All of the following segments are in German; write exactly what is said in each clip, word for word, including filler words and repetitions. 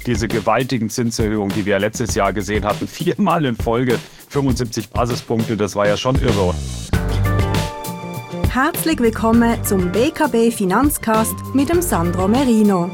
diese gewaltigen Zinserhöhungen, die wir letztes Jahr gesehen hatten, viermal in Folge, fünfundsiebzig Basispunkte, das war ja schon irre. Herzlich willkommen zum B K B Finanzcast mit dem Sandro Merino.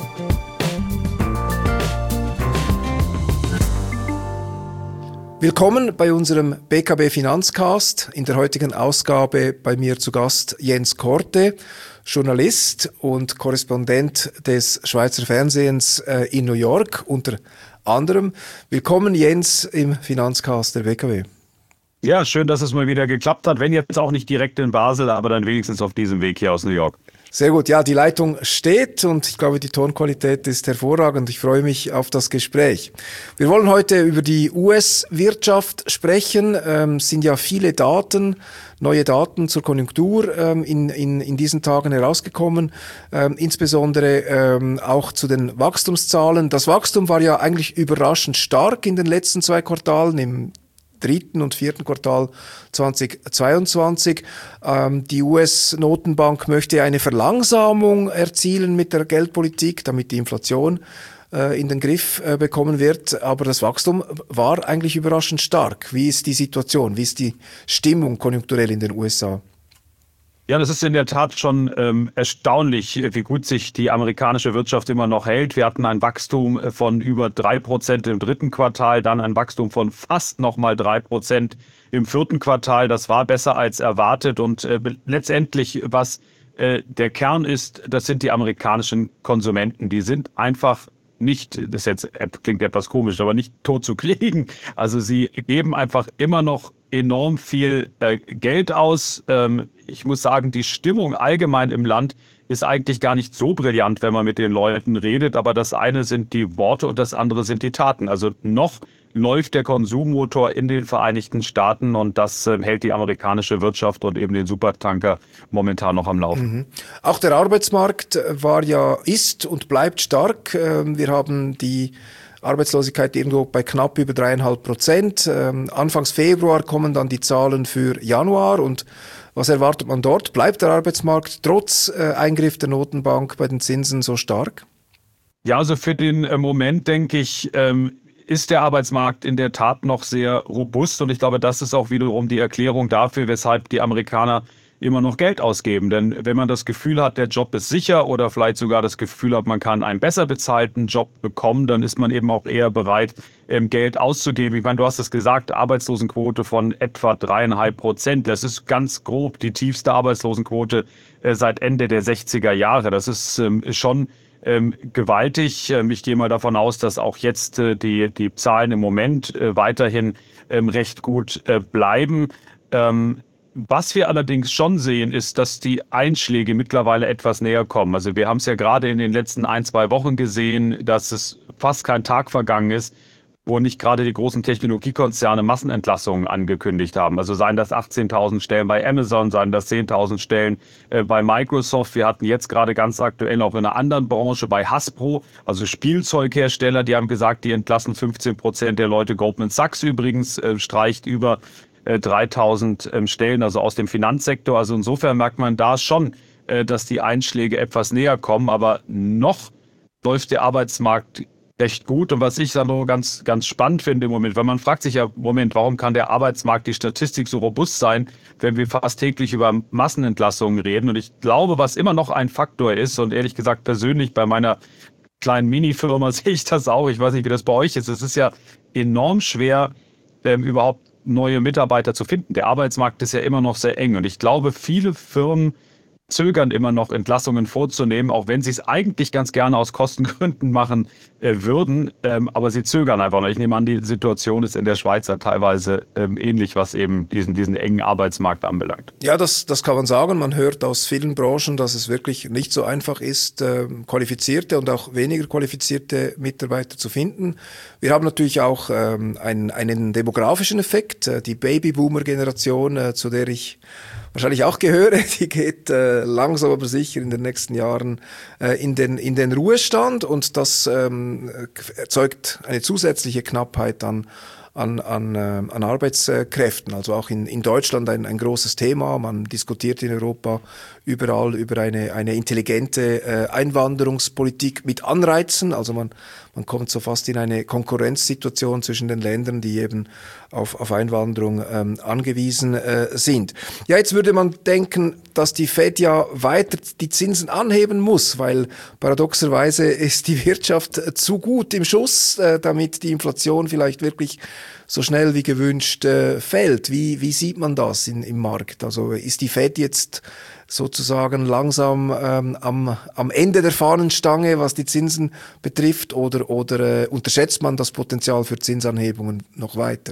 Willkommen bei unserem B K B Finanzcast. In der heutigen Ausgabe bei mir zu Gast Jens Korte, Journalist und Korrespondent des Schweizer Fernsehens äh, in New York unter anderem. Willkommen Jens im Finanzcast der B K B. Ja, schön, dass es mal wieder geklappt hat. Wenn jetzt auch nicht direkt in Basel, aber dann wenigstens auf diesem Weg hier aus New York. Sehr gut, ja, die Leitung steht und ich glaube, die Tonqualität ist hervorragend. Ich freue mich auf das Gespräch. Wir wollen heute über die U S-Wirtschaft sprechen. Ähm, es sind ja viele Daten, neue Daten zur Konjunktur ähm, in, in, in diesen Tagen herausgekommen, ähm, insbesondere ähm, auch zu den Wachstumszahlen. Das Wachstum war ja eigentlich überraschend stark in den letzten zwei Quartalen, im dritten und vierten Quartal zweitausendzweiundzwanzig. Ähm, die U S-Notenbank möchte eine Verlangsamung erzielen mit der Geldpolitik, damit die Inflation äh, in den Griff äh, bekommen wird. Aber das Wachstum war eigentlich überraschend stark. Wie ist die Situation? Wie ist die Stimmung konjunkturell in den U S A? Ja, das ist in der Tat schon ähm, erstaunlich, wie gut sich die amerikanische Wirtschaft immer noch hält. Wir hatten ein Wachstum von über drei Prozent im dritten Quartal, dann ein Wachstum von fast nochmal drei Prozent im vierten Quartal. Das war besser als erwartet und äh, letztendlich, was äh, der Kern ist, das sind die amerikanischen Konsumenten. Die sind einfach nicht, das jetzt klingt etwas komisch, aber nicht tot zu kriegen. Also sie geben einfach immer noch enorm viel äh, Geld aus. Ähm, ich muss sagen, die Stimmung allgemein im Land ist eigentlich gar nicht so brillant, wenn man mit den Leuten redet. Aber das eine sind die Worte und das andere sind die Taten. Also noch läuft der Konsummotor in den Vereinigten Staaten und das äh, hält die amerikanische Wirtschaft und eben den Supertanker momentan noch am Laufen. Mhm. Auch der Arbeitsmarkt war ja, ist und bleibt stark. Wir haben die Arbeitslosigkeit irgendwo bei knapp über dreieinhalb Prozent. Ähm, Anfangs Februar kommen dann die Zahlen für Januar und was erwartet man dort? Bleibt der Arbeitsmarkt trotz äh, Eingriff der Notenbank bei den Zinsen so stark? Ja, also für den äh, Moment denke ich, ähm, ist der Arbeitsmarkt in der Tat noch sehr robust und ich glaube, das ist auch wiederum die Erklärung dafür, weshalb die Amerikaner immer noch Geld ausgeben. Denn wenn man das Gefühl hat, der Job ist sicher oder vielleicht sogar das Gefühl hat, man kann einen besser bezahlten Job bekommen, dann ist man eben auch eher bereit, Geld auszugeben. Ich meine, du hast es gesagt, Arbeitslosenquote von etwa dreieinhalb Prozent. Das ist ganz grob die tiefste Arbeitslosenquote seit Ende der sechziger Jahre. Das ist schon gewaltig. Ich gehe mal davon aus, dass auch jetzt die, die Zahlen im Moment weiterhin recht gut bleiben. Was wir allerdings schon sehen, ist, dass die Einschläge mittlerweile etwas näher kommen. Also wir haben es ja gerade in den letzten ein, zwei Wochen gesehen, dass es fast kein Tag vergangen ist, wo nicht gerade die großen Technologiekonzerne Massenentlassungen angekündigt haben. Also seien das achtzehntausend Stellen bei Amazon, seien das zehntausend Stellen äh, bei Microsoft. Wir hatten jetzt gerade ganz aktuell auch in einer anderen Branche bei Hasbro, also Spielzeughersteller, die haben gesagt, die entlassen fünfzehn Prozent der Leute. Goldman Sachs übrigens äh, streicht über dreitausend Stellen, also aus dem Finanzsektor. Also insofern merkt man da schon, dass die Einschläge etwas näher kommen. Aber noch läuft der Arbeitsmarkt recht gut. Und was ich dann noch ganz, ganz spannend finde im Moment, weil man fragt sich ja, Moment, warum kann der Arbeitsmarkt, die Statistik so robust sein, wenn wir fast täglich über Massenentlassungen reden? Und ich glaube, was immer noch ein Faktor ist, und ehrlich gesagt persönlich bei meiner kleinen Mini-Firma sehe ich das auch, ich weiß nicht, wie das bei euch ist, es ist ja enorm schwer, ähm, überhaupt neue Mitarbeiter zu finden. Der Arbeitsmarkt ist ja immer noch sehr eng und ich glaube, viele Firmen zögern immer noch, Entlassungen vorzunehmen, auch wenn sie es eigentlich ganz gerne aus Kostengründen machen äh, würden, ähm, aber sie zögern einfach noch. Ich nehme an, die Situation ist in der Schweiz ja teilweise ähm, ähnlich, was eben diesen, diesen engen Arbeitsmarkt anbelangt. Ja, das, das kann man sagen. Man hört aus vielen Branchen, dass es wirklich nicht so einfach ist, äh, qualifizierte und auch weniger qualifizierte Mitarbeiter zu finden. Wir haben natürlich auch ähm, einen, einen demografischen Effekt. Äh, die Babyboomer-Generation, äh, zu der ich wahrscheinlich auch gehöre, die geht äh, langsam aber sicher in den nächsten Jahren äh, in den in den Ruhestand und das ähm, erzeugt eine zusätzliche Knappheit an an, an, äh, an Arbeitskräften. Also auch in, in Deutschland ein, ein großes Thema. Man diskutiert in Europa überall über eine, eine intelligente äh, Einwanderungspolitik mit Anreizen. Also man, man kommt so fast in eine Konkurrenzsituation zwischen den Ländern, die eben auf, auf Einwanderung ähm, angewiesen äh, sind. Ja, jetzt würde man denken, dass die Fed ja weiter die Zinsen anheben muss, weil paradoxerweise ist die Wirtschaft zu gut im Schuss, äh, damit die Inflation vielleicht wirklich so schnell wie gewünscht äh, fällt. Wie, wie sieht man das in, im Markt? Also ist die Fed jetzt sozusagen langsam ähm, am, am Ende der Fahnenstange, was die Zinsen betrifft, oder, oder äh, unterschätzt man das Potenzial für Zinsanhebungen noch weiter?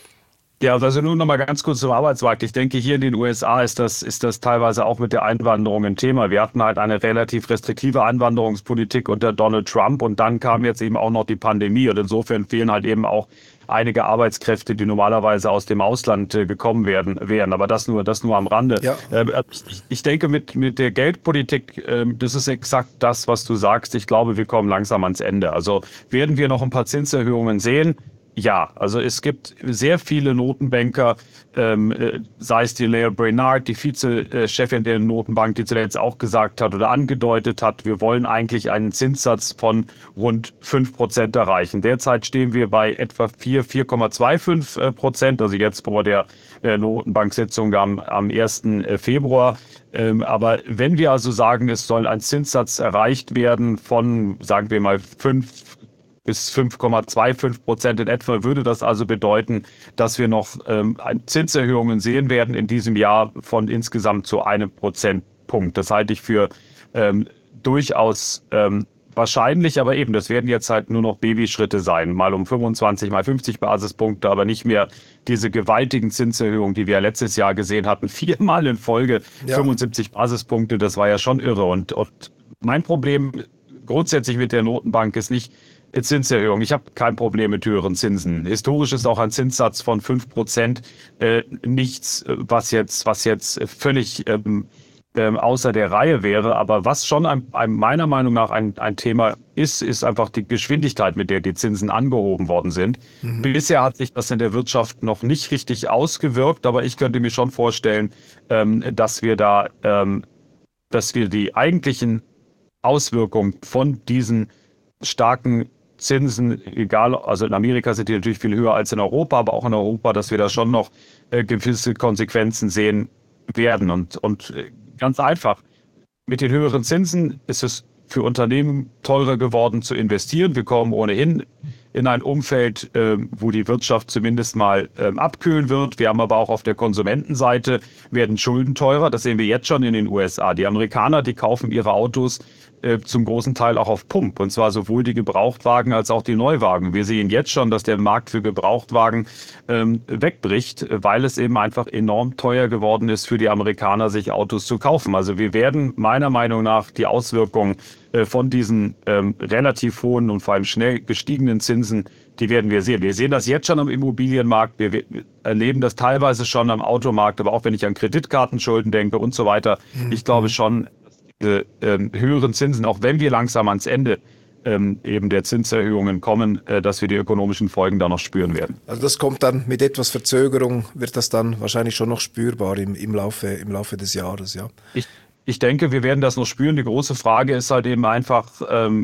Ja, also nun nochmal ganz kurz zum Arbeitsmarkt. Ich denke, hier in den U S A ist das, ist das teilweise auch mit der Einwanderung ein Thema. Wir hatten halt eine relativ restriktive Einwanderungspolitik unter Donald Trump und dann kam jetzt eben auch noch die Pandemie und insofern fehlen halt eben auch einige Arbeitskräfte, die normalerweise aus dem Ausland äh, gekommen werden, wären. Aber das nur, das nur am Rande. Ja. Ähm, ich, ich denke, mit, mit der Geldpolitik, ähm, das ist exakt das, was du sagst. Ich glaube, wir kommen langsam ans Ende. Also werden wir noch ein paar Zinserhöhungen sehen? Ja, also es gibt sehr viele Notenbanker, ähm, sei es die Lael Brainard, die Vizechefin der Notenbank, die zuletzt auch gesagt hat oder angedeutet hat, wir wollen eigentlich einen Zinssatz von rund fünf Prozent erreichen. Derzeit stehen wir bei etwa vier, vier Komma fünfundzwanzig Prozent, also jetzt vor der äh, Notenbank-Sitzung am, am ersten Februar. Ähm, aber wenn wir also sagen, es soll ein Zinssatz erreicht werden von, sagen wir mal, fünf bis fünf Komma fünfundzwanzig Prozent in etwa, würde das also bedeuten, dass wir noch ähm, Zinserhöhungen sehen werden in diesem Jahr von insgesamt zu einem Prozentpunkt. Das halte ich für ähm, durchaus ähm, wahrscheinlich, aber eben, das werden jetzt halt nur noch Babyschritte sein, mal um fünfundzwanzig, mal fünfzig Basispunkte, aber nicht mehr diese gewaltigen Zinserhöhungen, die wir ja letztes Jahr gesehen hatten, viermal in Folge, ja. fünfundsiebzig Basispunkte, das war ja schon irre. Und, und mein Problem grundsätzlich mit der Notenbank ist nicht Zinserhöhung. Ich habe kein Problem mit höheren Zinsen. Historisch ist auch ein Zinssatz von fünf Prozent äh, nichts, was jetzt, was jetzt völlig ähm, ähm, außer der Reihe wäre. Aber was schon ein, ein, meiner Meinung nach ein, ein Thema ist, ist einfach die Geschwindigkeit, mit der die Zinsen angehoben worden sind. Mhm. Bisher hat sich das in der Wirtschaft noch nicht richtig ausgewirkt, aber ich könnte mir schon vorstellen, ähm, dass wir da, ähm, dass wir die eigentlichen Auswirkungen von diesen starken Zinsen, egal, also in Amerika sind die natürlich viel höher als in Europa, aber auch in Europa, dass wir da schon noch äh, gewisse Konsequenzen sehen werden. Und, und äh, ganz einfach, mit den höheren Zinsen ist es für Unternehmen teurer geworden zu investieren. Wir kommen ohnehin in ein Umfeld, äh, wo die Wirtschaft zumindest mal äh, abkühlen wird. Wir haben aber auch auf der Konsumentenseite werden Schulden teurer. Das sehen wir jetzt schon in den U S A. Die Amerikaner, die kaufen ihre Autos zum großen Teil auch auf Pump, und zwar sowohl die Gebrauchtwagen als auch die Neuwagen. Wir sehen jetzt schon, dass der Markt für Gebrauchtwagen ähm, wegbricht, weil es eben einfach enorm teuer geworden ist für die Amerikaner, sich Autos zu kaufen. Also wir werden meiner Meinung nach die Auswirkungen äh, von diesen ähm, relativ hohen und vor allem schnell gestiegenen Zinsen, die werden wir sehen. Wir sehen das jetzt schon am Immobilienmarkt, wir, wir erleben das teilweise schon am Automarkt, aber auch wenn ich an Kreditkartenschulden denke und so weiter. Mhm. Ich glaube schon, Äh, äh, höheren Zinsen, auch wenn wir langsam ans Ende ähm, eben der Zinserhöhungen kommen, äh, dass wir die ökonomischen Folgen da noch spüren werden. Also das kommt dann mit etwas Verzögerung, wird das dann wahrscheinlich schon noch spürbar im, im, Laufe, im Laufe des Jahres, ja? Ich, ich denke, wir werden das noch spüren. Die große Frage ist halt eben einfach, ähm,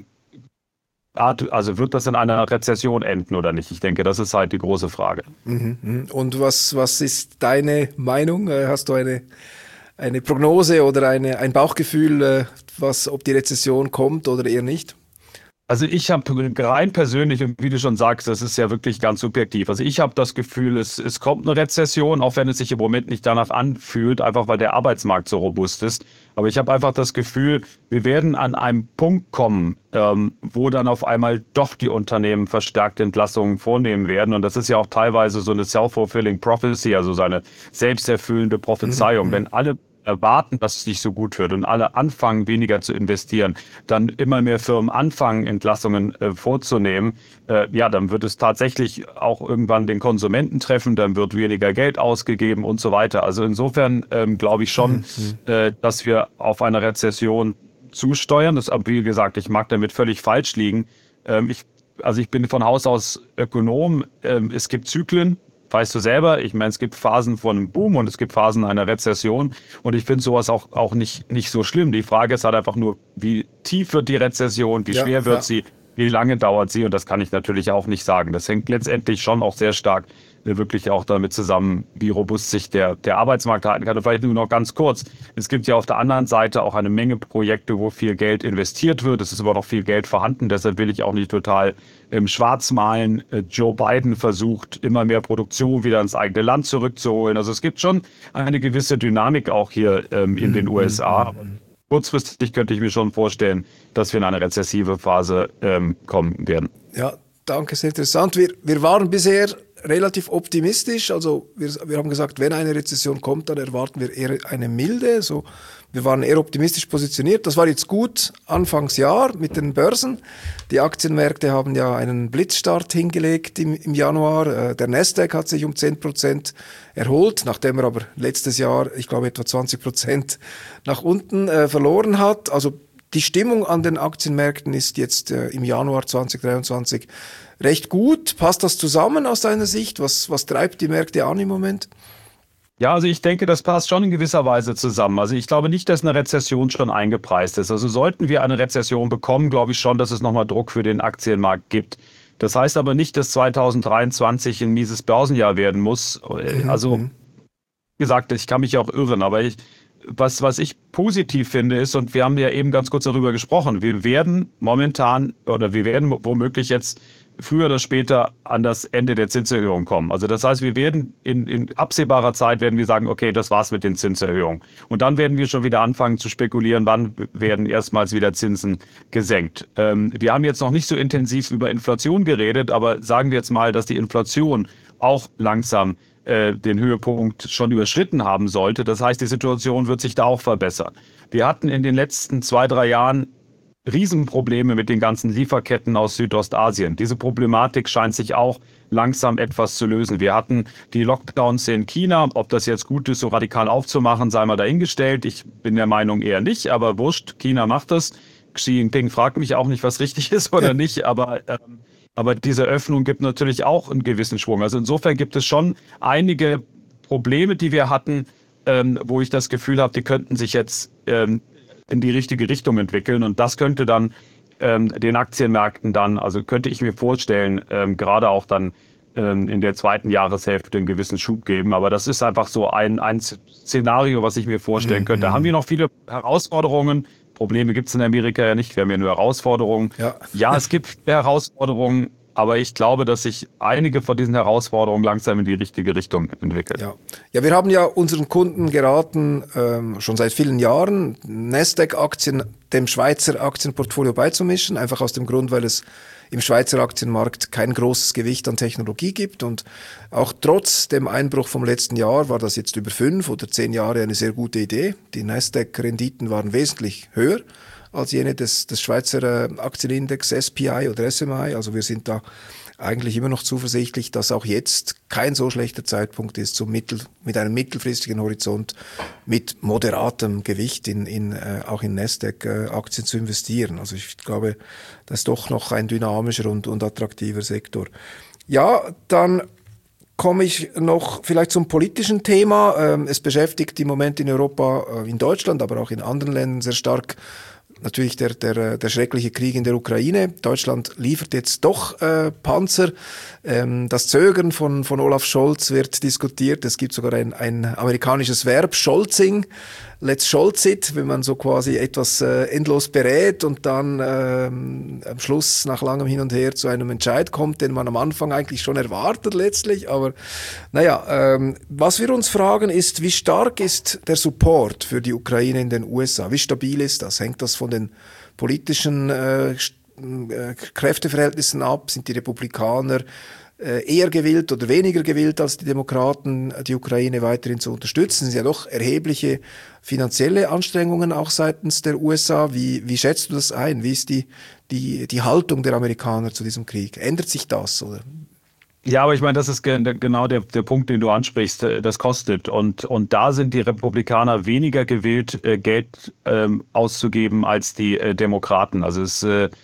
also wird das in einer Rezession enden oder nicht? Ich denke, das ist halt die große Frage. Mhm. Und was, was ist deine Meinung? Hast du eine Eine Prognose oder eine, ein Bauchgefühl, was, ob die Rezession kommt oder eher nicht? Also ich habe rein persönlich, und wie du schon sagst, das ist ja wirklich ganz subjektiv. Also ich habe das Gefühl, es, es kommt eine Rezession, auch wenn es sich im Moment nicht danach anfühlt, einfach weil der Arbeitsmarkt so robust ist. Aber ich habe einfach das Gefühl, wir werden an einem Punkt kommen, ähm, wo dann auf einmal doch die Unternehmen verstärkte Entlassungen vornehmen werden. Und das ist ja auch teilweise so eine self-fulfilling prophecy, also so eine selbsterfüllende Prophezeiung. Mhm. Wenn alle erwarten, dass es nicht so gut wird und alle anfangen, weniger zu investieren, dann immer mehr Firmen anfangen, Entlassungen äh, vorzunehmen, äh, ja, dann wird es tatsächlich auch irgendwann den Konsumenten treffen, dann wird weniger Geld ausgegeben und so weiter. Also insofern ähm, glaube ich schon, mhm. äh, dass wir auf eine Rezession zusteuern. Das, wie gesagt, ich mag damit völlig falsch liegen. Ähm, ich also ich bin von Haus aus Ökonom. Ähm, es gibt Zyklen, weißt du selber. Ich meine, es gibt Phasen von einem Boom und es gibt Phasen einer Rezession. Und ich finde sowas auch, auch nicht, nicht so schlimm. Die Frage ist halt einfach nur, wie tief wird die Rezession, wie Ja, schwer wird ja. sie, wie lange dauert sie? Und das kann ich natürlich auch nicht sagen. Das hängt letztendlich schon auch sehr stark äh, wirklich auch damit zusammen, wie robust sich der, der Arbeitsmarkt halten kann. Und vielleicht nur noch ganz kurz. Es gibt ja auf der anderen Seite auch eine Menge Projekte, wo viel Geld investiert wird. Es ist aber noch viel Geld vorhanden. Deshalb will ich auch nicht total im Schwarz malen. Äh, Joe Biden versucht, immer mehr Produktion wieder ins eigene Land zurückzuholen. Also es gibt schon eine gewisse Dynamik auch hier ähm, in den U S A. Kurzfristig könnte ich mir schon vorstellen, dass wir in eine rezessive Phase ähm, kommen werden. Ja, danke, sehr interessant. Wir, wir waren bisher relativ optimistisch. Also wir, wir haben gesagt, wenn eine Rezession kommt, dann erwarten wir eher eine milde. So, wir waren eher optimistisch positioniert. Das war jetzt gut Anfangsjahr mit den Börsen. Die Aktienmärkte haben ja einen Blitzstart hingelegt im, im Januar. Der Nasdaq hat sich um zehn Prozent erholt, nachdem er aber letztes Jahr, ich glaube, etwa zwanzig Prozent nach unten äh, verloren hat. Also die Stimmung an den Aktienmärkten ist jetzt äh, im Januar zwanzig dreiundzwanzig recht gut. Passt das zusammen aus deiner Sicht? Was, was treibt die Märkte an im Moment? Ja, also ich denke, das passt schon in gewisser Weise zusammen. Also ich glaube nicht, dass eine Rezession schon eingepreist ist. Also sollten wir eine Rezession bekommen, glaube ich schon, dass es nochmal Druck für den Aktienmarkt gibt. Das heißt aber nicht, dass zwanzig dreiundzwanzig ein mieses Börsenjahr werden muss. Also, wie gesagt, ich kann mich auch irren, aber ich, was, was ich positiv finde ist, und wir haben ja eben ganz kurz darüber gesprochen, wir werden momentan oder wir werden womöglich jetzt früher oder später an das Ende der Zinserhöhung kommen. Also das heißt, wir werden in, in absehbarer Zeit werden wir sagen, okay, das war's mit den Zinserhöhungen. Und dann werden wir schon wieder anfangen zu spekulieren, wann werden erstmals wieder Zinsen gesenkt. Ähm, wir haben jetzt noch nicht so intensiv über Inflation geredet, aber sagen wir jetzt mal, dass die Inflation auch langsam äh, den Höhepunkt schon überschritten haben sollte. Das heißt, die Situation wird sich da auch verbessern. Wir hatten in den letzten zwei, drei Jahren Riesenprobleme mit den ganzen Lieferketten aus Südostasien. Diese Problematik scheint sich auch langsam etwas zu lösen. Wir hatten die Lockdowns in China. Ob das jetzt gut ist, so radikal aufzumachen, sei mal dahingestellt. Ich bin der Meinung eher nicht, aber wurscht, China macht das. Xi Jinping fragt mich auch nicht, was richtig ist oder nicht, aber, ähm, aber diese Öffnung gibt natürlich auch einen gewissen Schwung. Also insofern gibt es schon einige Probleme, die wir hatten, ähm, wo ich das Gefühl habe, die könnten sich jetzt ähm, in die richtige Richtung entwickeln. Und das könnte dann ähm, den Aktienmärkten dann, also könnte ich mir vorstellen, ähm, gerade auch dann ähm, in der zweiten Jahreshälfte einen gewissen Schub geben. Aber das ist einfach so ein, ein Szenario, was ich mir vorstellen Mhm. könnte. Da haben wir noch viele Herausforderungen. Probleme gibt es in Amerika ja nicht. Wir haben ja nur Herausforderungen. Ja. Ja, es gibt Herausforderungen, aber ich glaube, dass sich einige von diesen Herausforderungen langsam in die richtige Richtung entwickeln. Ja, ja, wir haben ja unseren Kunden geraten, ähm, schon seit vielen Jahren, Nasdaq-Aktien dem Schweizer Aktienportfolio beizumischen, einfach aus dem Grund, weil es im Schweizer Aktienmarkt kein großes Gewicht an Technologie gibt. Und auch trotz dem Einbruch vom letzten Jahr war das jetzt über fünf oder zehn Jahre eine sehr gute Idee. Die Nasdaq-Renditen waren wesentlich höher als jene des, des Schweizer äh, Aktienindex S P I oder S M I. Also wir sind da eigentlich immer noch zuversichtlich, dass auch jetzt kein so schlechter Zeitpunkt ist, zum Mittel, mit einem mittelfristigen Horizont mit moderatem Gewicht in, in, äh, auch in Nasdaq-Aktien zu investieren. Also ich glaube, das ist doch noch ein dynamischer und, und attraktiver Sektor. Ja, dann komme ich noch vielleicht zum politischen Thema. Ähm, es beschäftigt im Moment in Europa, äh, in Deutschland, aber auch in anderen Ländern sehr stark natürlich der, der, der schreckliche Krieg in der Ukraine. Deutschland liefert jetzt doch äh, Panzer. Ähm, das Zögern von, von Olaf Scholz wird diskutiert. Es gibt sogar ein, ein amerikanisches Verb, Scholzing. Let's Scholz it, wenn man so quasi etwas äh, endlos berät und dann ähm, am Schluss nach langem Hin und Her zu einem Entscheid kommt, den man am Anfang eigentlich schon erwartet letztlich. Aber naja, ähm, was wir uns fragen ist, wie stark ist der Support für die Ukraine in den U S A? Wie stabil ist das? Hängt das von den politischen äh, Kräfteverhältnissen ab? Sind die Republikaner eher gewillt oder weniger gewillt als die Demokraten, die Ukraine weiterhin zu unterstützen? Es sind ja doch erhebliche finanzielle Anstrengungen auch seitens der U S A. Wie, wie schätzt du das ein? Wie ist die, die, die Haltung der Amerikaner zu diesem Krieg? Ändert sich das, oder? Ja, aber ich meine, das ist ge- genau der, der Punkt, den du ansprichst. Das kostet. Und, und da sind die Republikaner weniger gewillt, äh, Geld ähm, auszugeben als die äh, Demokraten. Also es äh,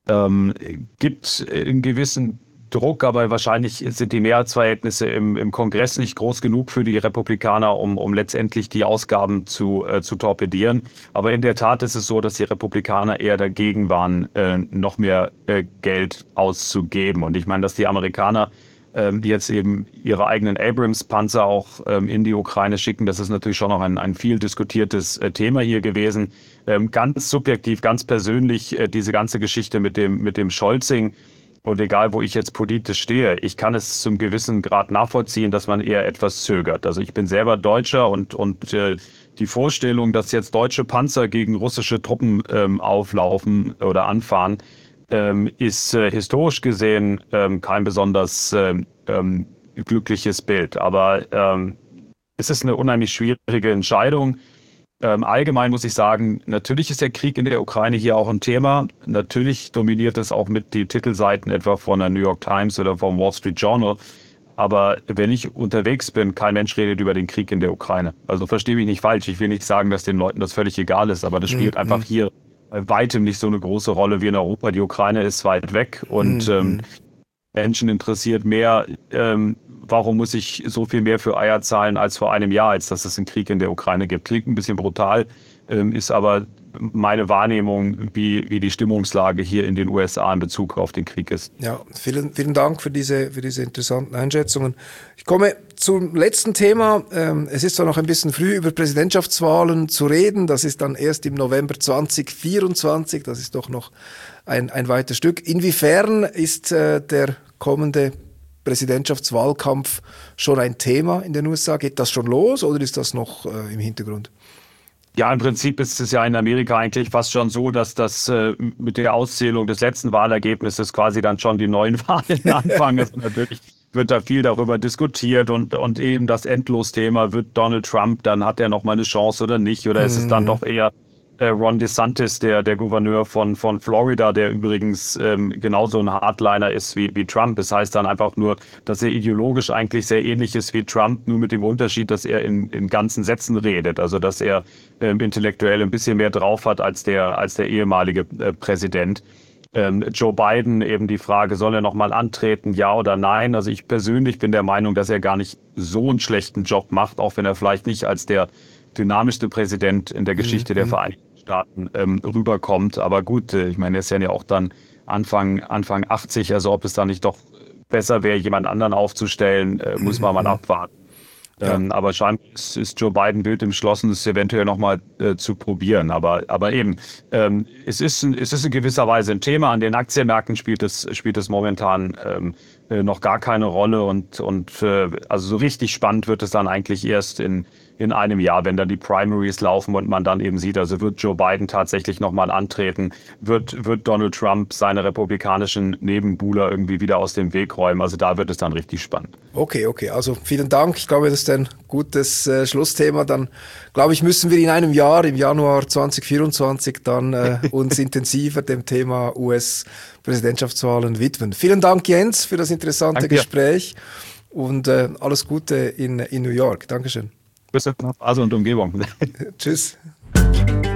ähm, gibt einen gewissen Druck, aber wahrscheinlich sind die Mehrheitsverhältnisse im, im Kongress nicht groß genug für die Republikaner, um, um letztendlich die Ausgaben zu, äh, zu torpedieren. Aber in der Tat ist es so, dass die Republikaner eher dagegen waren, äh, noch mehr äh, Geld auszugeben. Und ich meine, dass die Amerikaner ähm, die jetzt eben ihre eigenen Abrams-Panzer auch ähm, in die Ukraine schicken, das ist natürlich schon noch ein, ein viel diskutiertes äh, Thema hier gewesen. Ähm, ganz subjektiv, ganz persönlich äh, diese ganze Geschichte mit dem, mit dem Scholzing. Und egal, wo ich jetzt politisch stehe, ich kann es zum gewissen Grad nachvollziehen, dass man eher etwas zögert. Also ich bin selber Deutscher und, und äh, die Vorstellung, dass jetzt deutsche Panzer gegen russische Truppen ähm, auflaufen oder anfahren, ähm, ist äh, historisch gesehen ähm, kein besonders ähm, ähm, glückliches Bild. Aber ähm, es ist eine unheimlich schwierige Entscheidung. Ähm, allgemein muss ich sagen, natürlich ist der Krieg in der Ukraine hier auch ein Thema. Natürlich dominiert es auch mit die Titelseiten etwa von der New York Times oder vom Wall Street Journal. Aber wenn ich unterwegs bin, kein Mensch redet über den Krieg in der Ukraine. Also verstehe mich nicht falsch. Ich will nicht sagen, dass den Leuten das völlig egal ist, aber das spielt mhm. einfach hier bei weitem nicht so eine große Rolle wie in Europa. Die Ukraine ist weit weg und mhm. ähm, Menschen interessiert mehr, ähm, warum muss ich so viel mehr für Eier zahlen als vor einem Jahr, als dass es einen Krieg in der Ukraine gibt. Klingt ein bisschen brutal, ähm, ist aber meine Wahrnehmung, wie, wie die Stimmungslage hier in den U S A in Bezug auf den Krieg ist. Ja, vielen, vielen Dank für diese, für diese interessanten Einschätzungen. Ich komme zum letzten Thema. Ähm, es ist zwar noch ein bisschen früh, über Präsidentschaftswahlen zu reden. Das ist dann erst im November zwanzig vierundzwanzig. Das ist doch noch ein, ein weites Stück. Inwiefern ist äh, der kommende Präsidentschaftswahlkampf schon ein Thema in den U S A? Geht das schon los oder ist das noch äh, im Hintergrund? Ja, im Prinzip ist es ja in Amerika eigentlich fast schon so, dass das äh, mit der Auszählung des letzten Wahlergebnisses quasi dann schon die neuen Wahlen anfangen. Also natürlich wird da viel darüber diskutiert und und eben das Endlosthema, wird Donald Trump, dann hat er noch mal eine Chance oder nicht, oder mhm. ist es dann doch eher äh, Ron DeSantis, der der Gouverneur von von Florida, der übrigens ähm, genauso ein Hardliner ist wie wie Trump. Das heißt dann einfach nur, dass er ideologisch eigentlich sehr ähnlich ist wie Trump, nur mit dem Unterschied, dass er in in ganzen Sätzen redet, also dass er ähm, intellektuell ein bisschen mehr drauf hat als der als der ehemalige äh, Präsident. Ähm, Joe Biden, eben die Frage, soll er noch mal antreten, ja oder nein? Also ich persönlich bin der Meinung, dass er gar nicht so einen schlechten Job macht, auch wenn er vielleicht nicht als der dynamischste Präsident in der Geschichte mhm. der Vereinigten Staaten ähm, rüberkommt. Aber gut, äh, ich meine, er ist ja auch dann Anfang, Anfang achtzig, also ob es da nicht doch besser wäre, jemand anderen aufzustellen, äh, muss man mal abwarten. Ja. Ähm, aber scheinbar ist, ist Joe Biden wild entschlossen, es eventuell nochmal äh, zu probieren. Aber, aber eben, ähm, es, ist ein, es ist in gewisser Weise ein Thema. An den Aktienmärkten spielt es, spielt es momentan ähm, äh, noch gar keine Rolle. Und, und äh, also so richtig spannend wird es dann eigentlich erst in, in einem Jahr, wenn dann die Primaries laufen und man dann eben sieht, also wird Joe Biden tatsächlich nochmal antreten, wird, wird Donald Trump seine republikanischen Nebenbuhler irgendwie wieder aus dem Weg räumen. Also da wird es dann richtig spannend. Okay, okay, also vielen Dank. Ich glaube, das ist ein gutes äh, Schlussthema. Dann, glaube ich, müssen wir in einem Jahr, im Januar zwanzig vierundzwanzig, dann äh, uns intensiver dem Thema U S-Präsidentschaftswahlen widmen. Vielen Dank, Jens, für das interessante Danke. Gespräch und äh, alles Gute in, in New York. Dankeschön. Grüße nach Basel und Umgebung. Tschüss.